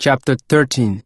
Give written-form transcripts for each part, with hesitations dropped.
Chapter 13.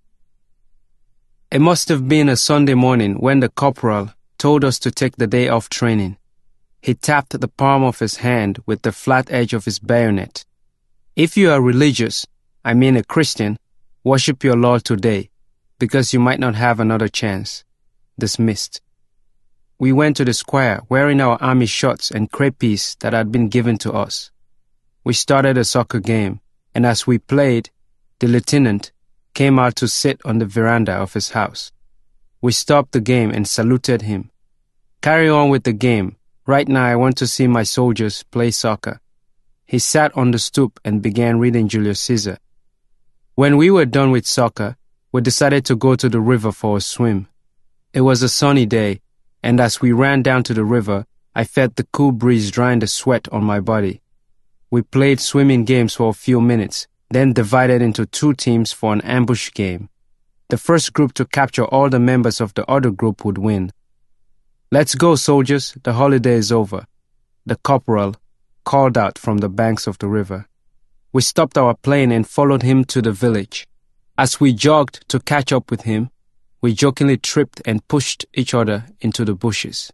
It must have been a Sunday morning when the corporal told us to take the day off training. He tapped the palm of his hand with the flat edge of his bayonet. If you are religious, I mean a Christian, worship your Lord today, because you might not have another chance. Dismissed. We went to the square wearing our army shirts and crepes that had been given to us. We started a soccer game, and as we played, the lieutenant came out to sit on the veranda of his house. We stopped the game and saluted him. Carry on with the game. Right now I want to see my soldiers play soccer. He sat on the stoop and began reading Julius Caesar. When we were done with soccer, we decided to go to the river for a swim. It was a sunny day, and as we ran down to the river, I felt the cool breeze drying the sweat on my body. We played swimming games for a few minutes, then divided into two teams for an ambush game. The first group to capture all the members of the other group would win. "Let's go, soldiers, the holiday is over," the corporal called out from the banks of the river. We stopped our playing and followed him to the village. As we jogged to catch up with him, we jokingly tripped and pushed each other into the bushes.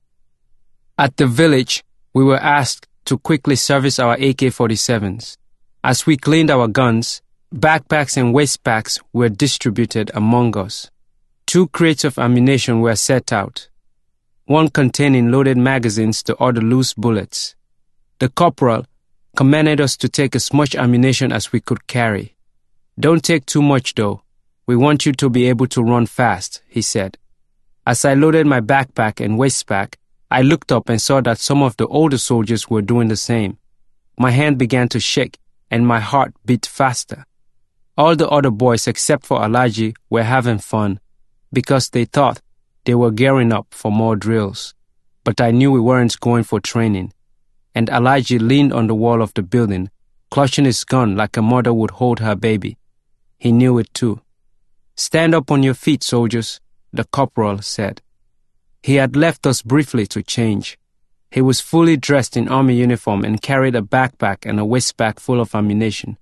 At the village, we were asked to quickly service our AK-47s. As we cleaned our guns, backpacks and waist packs were distributed among us. 2 crates of ammunition were set out, one containing loaded magazines, the other loose bullets. The corporal commanded us to take as much ammunition as we could carry. "Don't take too much, though. We want you to be able to run fast," he said. As I loaded my backpack and waist pack, I looked up and saw that some of the older soldiers were doing the same. My hand began to shake, and my heart beat faster. All the other boys except for Alhaji were having fun because they thought they were gearing up for more drills. But I knew we weren't going for training, and Alhaji leaned on the wall of the building, clutching his gun like a mother would hold her baby. He knew it too. "Stand up on your feet, soldiers," the corporal said. He had left us briefly to change. He was fully dressed in army uniform and carried a backpack and a waistbag full of ammunition.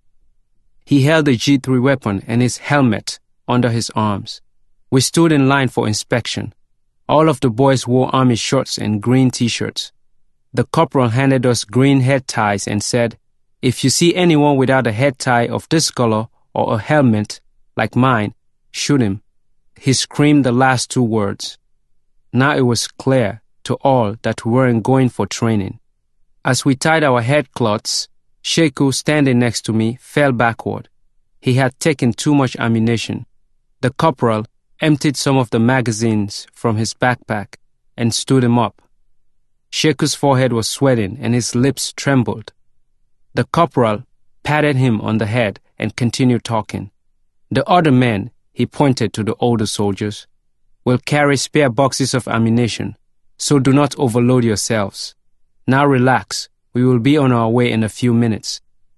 He held a G3 weapon and his helmet under his arms. We stood in line for inspection. All of the boys wore army shirts and green t-shirts. The corporal handed us green head ties and said, "If you see anyone without a head tie of this color or a helmet, like mine, shoot him." He screamed the last 2 words. Now it was clear to all that we weren't going for training. As we tied our headcloths, Sheku, standing next to me, fell backward. He had taken too much ammunition. The corporal emptied some of the magazines from his backpack and stood him up. Sheku's forehead was sweating and his lips trembled. The corporal patted him on the head and continued talking. "The other men," he pointed to the older soldiers, "will carry spare boxes of ammunition, so do not overload yourselves. Now relax, we will be on our way in a few minutes."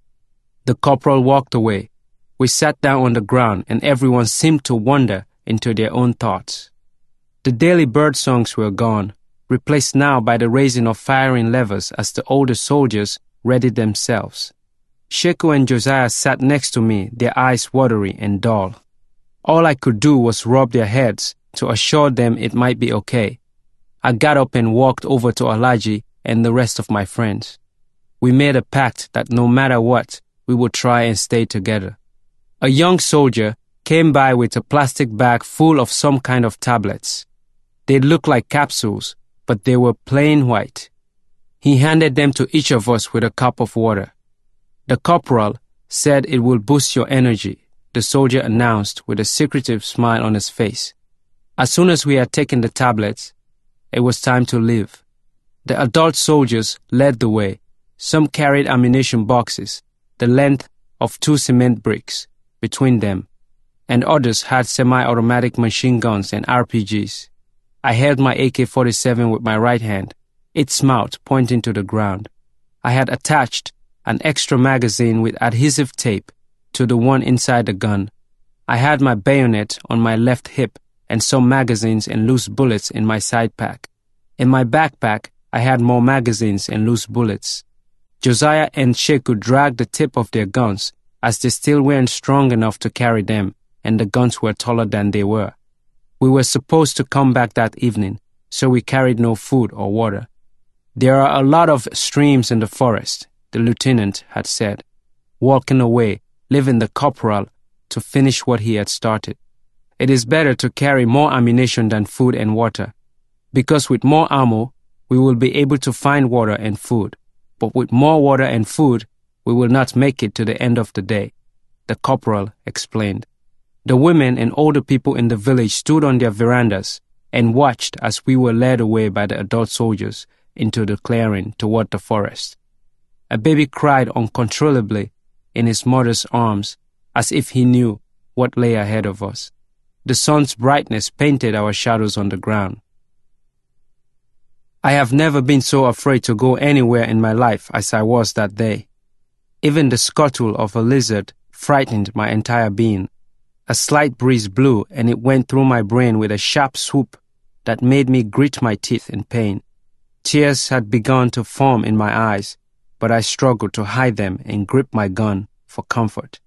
The corporal walked away. We sat down on the ground and everyone seemed to wander into their own thoughts. The daily bird songs were gone, replaced now by the raising of firing levers as the older soldiers readied themselves. Sheku and Josiah sat next to me, their eyes watery and dull. All I could do was rub their heads to assure them it might be okay. I got up and walked over to Alhaji and the rest of my friends. We made a pact that no matter what, we would try and stay together. A young soldier came by with a plastic bag full of some kind of tablets. They looked like capsules, but they were plain white. He handed them to each of us with a cup of water. "The corporal said it will boost your energy," the soldier announced with a secretive smile on his face. As soon as we had taken the tablets, it was time to leave. The adult soldiers led the way. Some carried ammunition boxes, the length of 2 cement bricks, between them, and others had semi-automatic machine guns and RPGs. I held my AK-47 with my right hand, its mouth pointing to the ground. I had attached an extra magazine with adhesive tape to the one inside the gun. I had my bayonet on my left hip and some magazines and loose bullets in my side pack. In my backpack, I had more magazines and loose bullets. Josiah and Sheku dragged the tip of their guns as they still weren't strong enough to carry them, and the guns were taller than they were. We were supposed to come back that evening, so we carried no food or water. There are a lot of streams in the forest, the lieutenant had said, walking away, leaving the corporal to finish what he had started. It is better to carry more ammunition than food and water, because with more ammo, we will be able to find water and food. But with more water and food, we will not make it to the end of the day, the corporal explained. The women and older people in the village stood on their verandas and watched as we were led away by the adult soldiers into the clearing toward the forest. A baby cried uncontrollably in his mother's arms as if he knew what lay ahead of us. The sun's brightness painted our shadows on the ground. I have never been so afraid to go anywhere in my life as I was that day. Even the scuttle of a lizard frightened my entire being. A slight breeze blew, and it went through my brain with a sharp swoop that made me grit my teeth in pain. Tears had begun to form in my eyes, but I struggled to hide them and grip my gun for comfort.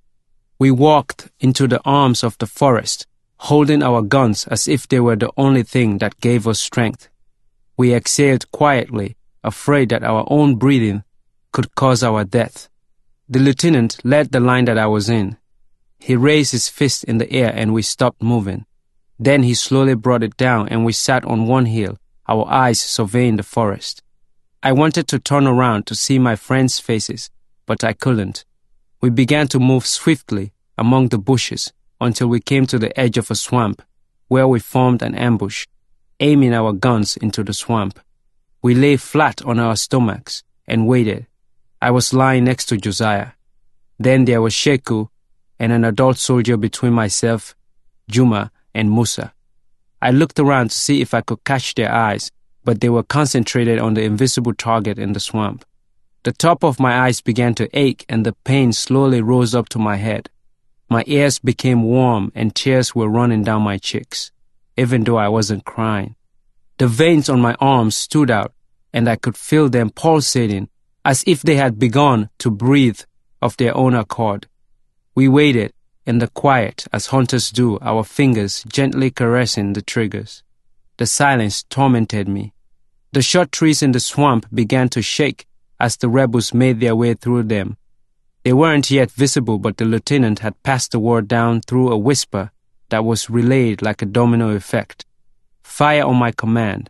We walked into the arms of the forest, holding our guns as if they were the only thing that gave us strength. We exhaled quietly, afraid that our own breathing could cause our death. The lieutenant led the line that I was in. He raised his fist in the air and we stopped moving. Then he slowly brought it down and we sat on one hill, our eyes surveying the forest. I wanted to turn around to see my friends' faces, but I couldn't. We began to move swiftly among the bushes until we came to the edge of a swamp, where we formed an ambush, aiming our guns into the swamp. We lay flat on our stomachs and waited. I was lying next to Josiah. Then there was Sheku and an adult soldier between myself, Juma, and Musa. I looked around to see if I could catch their eyes, but they were concentrated on the invisible target in the swamp. The top of my eyes began to ache and the pain slowly rose up to my head. My ears became warm and tears were running down my cheeks, even though I wasn't crying. The veins on my arms stood out and I could feel them pulsating as if they had begun to breathe of their own accord. We waited in the quiet as hunters do, our fingers gently caressing the triggers. The silence tormented me. The short trees in the swamp began to shake as the rebels made their way through them. They weren't yet visible, but the lieutenant had passed the word down through a whisper that was relayed like a domino effect. Fire on my command.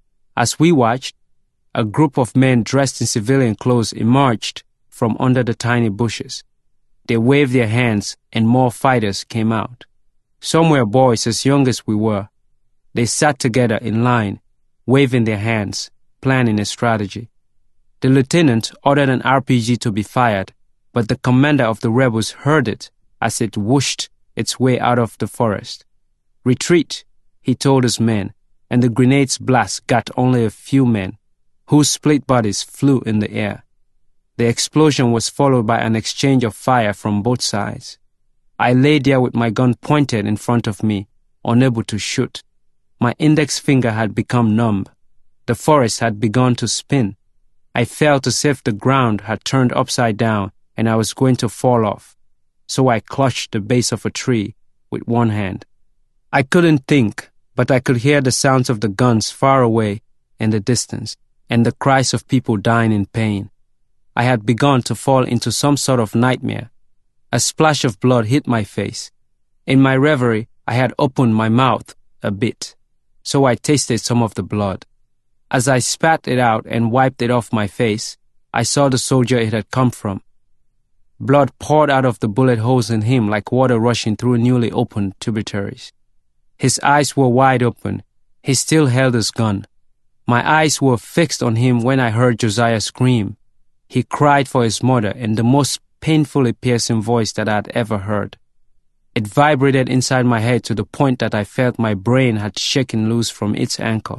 As we watched, a group of men dressed in civilian clothes emerged from under the tiny bushes. They waved their hands and more fighters came out. Some were boys as young as we were. They sat together in line, waving their hands, planning a strategy. The lieutenant ordered an RPG to be fired, but the commander of the rebels heard it as it whooshed its way out of the forest. Retreat, he told his men, and the grenade's blast got only a few men, whose split bodies flew in the air. The explosion was followed by an exchange of fire from both sides. I lay there with my gun pointed in front of me, unable to shoot. My index finger had become numb. The forest had begun to spin. I felt as if the ground had turned upside down and I was going to fall off. So I clutched the base of a tree with one hand. I couldn't think, but I could hear the sounds of the guns far away in the distance and the cries of people dying in pain. I had begun to fall into some sort of nightmare. A splash of blood hit my face. In my reverie, I had opened my mouth a bit, so I tasted some of the blood. As I spat it out and wiped it off my face, I saw the soldier it had come from. Blood poured out of the bullet holes in him like water rushing through newly opened tributaries. His eyes were wide open. He still held his gun. My eyes were fixed on him when I heard Josiah scream. He cried for his mother in the most painfully piercing voice that I had ever heard. It vibrated inside my head to the point that I felt my brain had shaken loose from its anchor.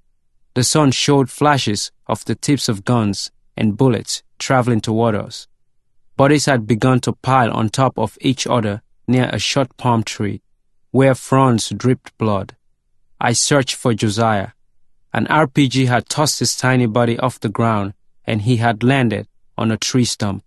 The sun showed flashes of the tips of guns and bullets traveling toward us. Bodies had begun to pile on top of each other near a short palm tree, where fronds dripped blood. I searched for Josiah. An RPG had tossed his tiny body off the ground, and he had landed on a tree stump.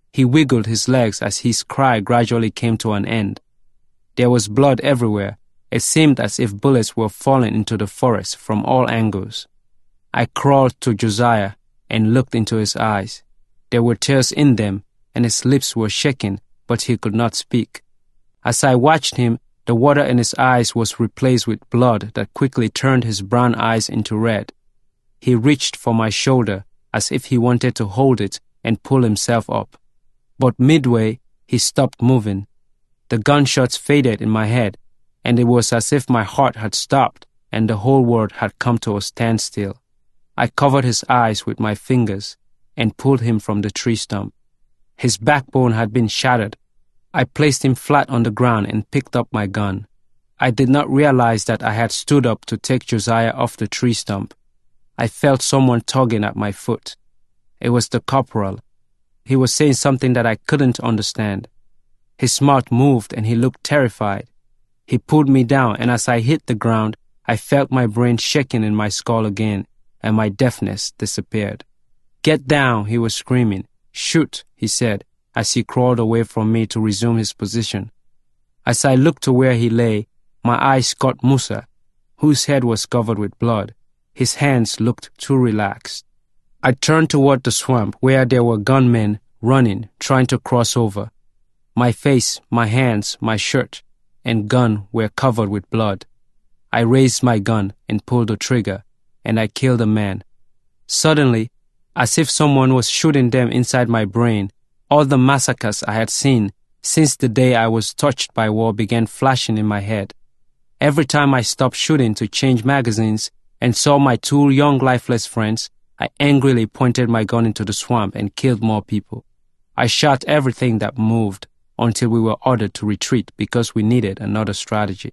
He wiggled his legs as his cry gradually came to an end. There was blood everywhere. It seemed as if bullets were falling into the forest from all angles. I crawled to Josiah and looked into his eyes. There were tears in them, and his lips were shaking, but he could not speak. As I watched him, the water in his eyes was replaced with blood that quickly turned his brown eyes into red. He reached for my shoulder as if he wanted to hold it and pull himself up. But midway, he stopped moving. The gunshots faded in my head, and it was as if my heart had stopped and the whole world had come to a standstill. I covered his eyes with my fingers and pulled him from the tree stump. His backbone had been shattered. I placed him flat on the ground and picked up my gun. I did not realize that I had stood up to take Josiah off the tree stump. I felt someone tugging at my foot. It was the corporal. He was saying something that I couldn't understand. His mouth moved and he looked terrified. He pulled me down, and as I hit the ground, I felt my brain shaking in my skull again, and my deafness disappeared. "Get down," he was screaming. "Shoot," he said, as he crawled away from me to resume his position. As I looked to where he lay, my eyes caught Musa, whose head was covered with blood. His hands looked too relaxed. I turned toward the swamp where there were gunmen running, trying to cross over. My face, my hands, my shirt, and gun were covered with blood. I raised my gun and pulled the trigger, and I killed a man. Suddenly, as if someone was shooting them inside my brain, all the massacres I had seen since the day I was touched by war began flashing in my head. Every time I stopped shooting to change magazines and saw my two young lifeless friends, I angrily pointed my gun into the swamp and killed more people. I shot everything that moved until we were ordered to retreat because we needed another strategy.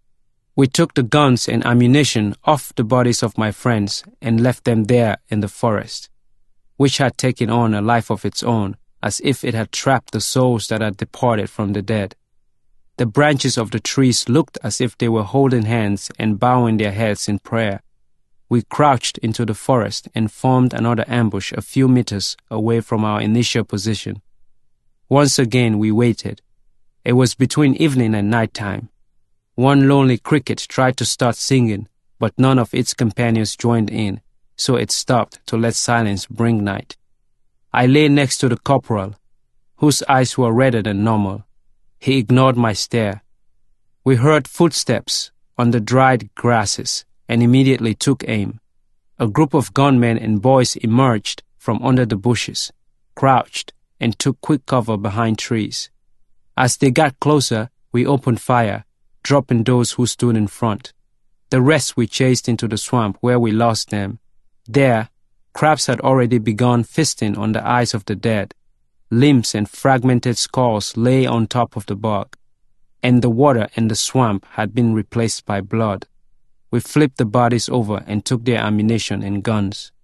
We took the guns and ammunition off the bodies of my friends and left them there in the forest, which had taken on a life of its own, as if it had trapped the souls that had departed from the dead. The branches of the trees looked as if they were holding hands and bowing their heads in prayer. We crouched into the forest and formed another ambush a few meters away from our initial position. Once again we waited. It was between evening and nighttime. One lonely cricket tried to start singing, but none of its companions joined in, so it stopped to let silence bring night. I lay next to the corporal, whose eyes were redder than normal. He ignored my stare. We heard footsteps on the dried grasses and immediately took aim. A group of gunmen and boys emerged from under the bushes, crouched, and took quick cover behind trees. As they got closer, we opened fire, dropping those who stood in front. The rest we chased into the swamp where we lost them. There, crabs had already begun feasting on the eyes of the dead. Limbs and fragmented skulls lay on top of the bog, and the water in the swamp had been replaced by blood. We flipped the bodies over and took their ammunition and guns.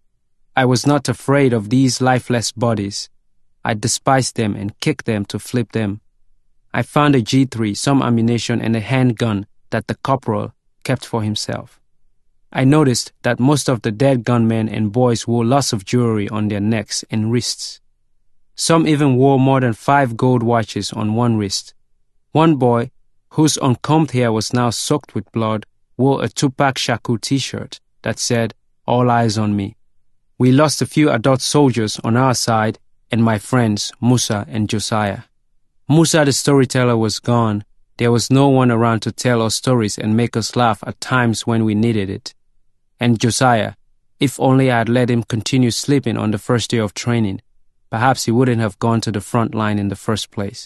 I was not afraid of these lifeless bodies. I despised them and kicked them to flip them. I found a G3, some ammunition, and a handgun that the corporal kept for himself. I noticed that most of the dead gunmen and boys wore lots of jewelry on their necks and wrists. Some even wore more than 5 gold watches on one wrist. One boy, whose uncombed hair was now soaked with blood, wore a Tupac Shakur t-shirt that said, "All eyes on me." We lost a few adult soldiers on our side and my friends, Musa and Josiah. Musa the storyteller was gone. There was no one around to tell us stories and make us laugh at times when we needed it. And Josiah, if only I had let him continue sleeping on the first day of training, perhaps he wouldn't have gone to the front line in the first place.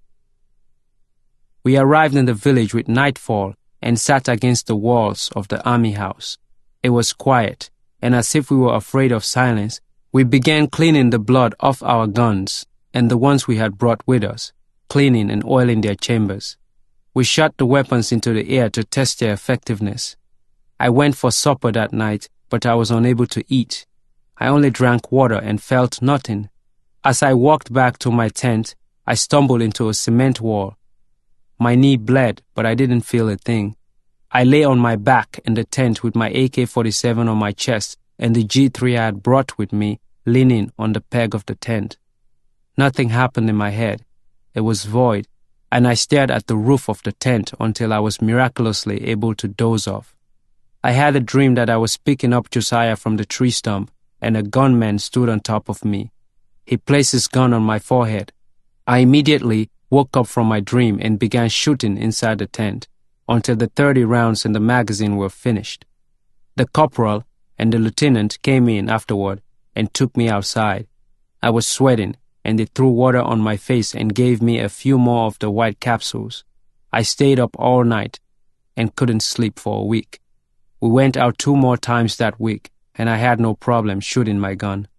We arrived in the village with nightfall and sat against the walls of the army house. It was quiet, and as if we were afraid of silence, we began cleaning the blood off our guns and the ones we had brought with us, cleaning and oiling their chambers. We shot the weapons into the air to test their effectiveness. I went for supper that night, but I was unable to eat. I only drank water and felt nothing. As I walked back to my tent, I stumbled into a cement wall. My knee bled, but I didn't feel a thing. I lay on my back in the tent with my AK-47 on my chest and the G3 I had brought with me leaning on the peg of the tent. Nothing happened in my head. It was void, and I stared at the roof of the tent until I was miraculously able to doze off. I had a dream that I was picking up Josiah from the tree stump, and a gunman stood on top of me. He placed his gun on my forehead. I immediately woke up from my dream and began shooting inside the tent until the 30 rounds in the magazine were finished. The corporal and the lieutenant came in afterward and took me outside. I was sweating, and they threw water on my face and gave me a few more of the white capsules. I stayed up all night and couldn't sleep for a week. We went out 2 more times that week, and I had no problem shooting my gun.